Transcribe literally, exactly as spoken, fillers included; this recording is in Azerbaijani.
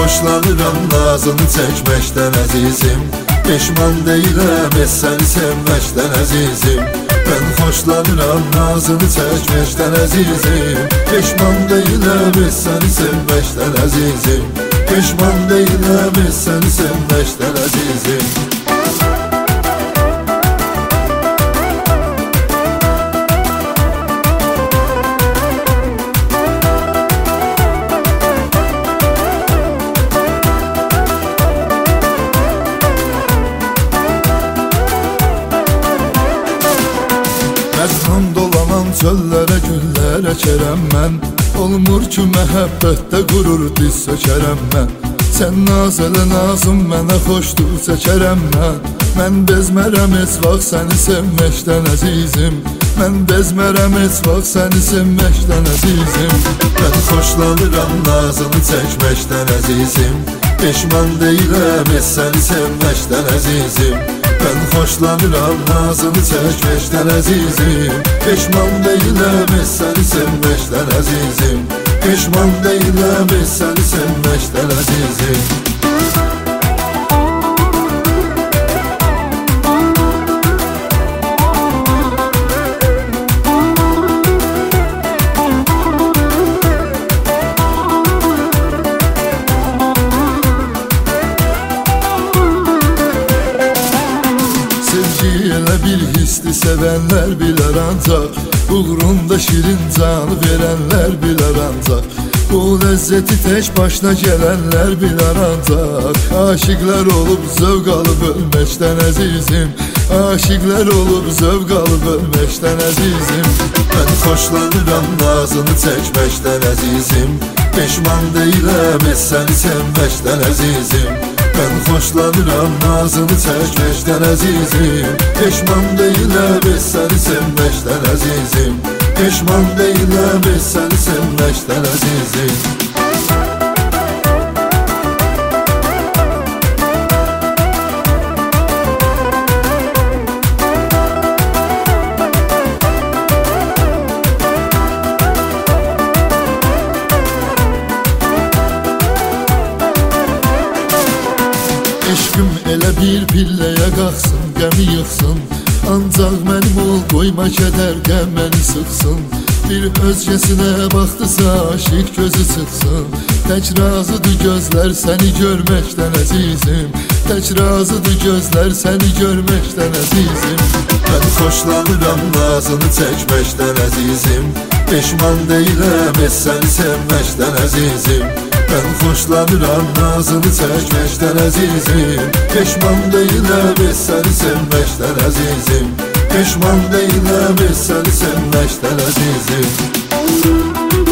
xoşlanıram nazını çəkməkdən əzizim. Peşman deyiləm heç səni sevməkdən əzizim. Mən xoşlanıram nazını çəkməkdən əzizim. Peşman deyiləm heç səni sevməkdən əzizim. Peşman deyiləm heç səni sevməkdən əzizim. Məzmun dolanan çöllərə, güllərə kərəm mən. Olmur ki məhəbbətdə qurur diz sökərəm mən. Sən naz elə nazım mənə xoşdur çəkərəm mən. Mən bezmərəm heç vaxt səni sevməkdən əzizim. Mən bezmərəm heç vaxt səni sevməkdən əzizim. Mən xoşlanıram nazını çəkməkdən əzizim. Peşman deyiləm heç səni sevməkdən əzizim. Mən xoşlanıram nazını çəkməkdən əzizim. Peşman deyiləm heç səni sevməkdən əzizim. Peşman deyiləm heç səni sevməkdən əzizim. Elə bir hisli sevənlər bilər ancaq, uğrunda şirin canı verənlər bilər ancaq. Bu ləzzəti tək başına gələnlər bilər ancaq. Aşıqlar olub zövq alıb ölməkdən əzizim. Aşıqlar olub zövq alıb ölməkdən əzizim. Mən xoşlanıram nazını çəkməkdən əzizim. Peşman deyiləm heç səni sevməkdən əzizim. Mən xoşlanıram nazını çəkməkdən əzizim. Peşman deyiləm heç səni sevməkdən əzizim. Peşman deyiləm heç səni sevməkdən əzizim. Eşqim elə bir pilləyə qalxsın, qəmi yıxsın. Ancaq mənim ol, qoyma kədər qəm məni sıxsın. Bir özgəsinə baxdısa aşiq gözü çıxsın. Tək razıdır gözlər səni görməkdən əzizim. Tək razıdır gözlər səni görməkdən əzizim. Mən xoşlanıram nazını çəkməkdən əzizim. Peşman deyiləm heç səni sevməkdən əzizim. Mən xoşlanıram nazını çəkməkdən əzizim. Peşman deyiləm heç səni sevməkdən əzizim. Peşman deyiləm heç səni sevməkdən əzizim.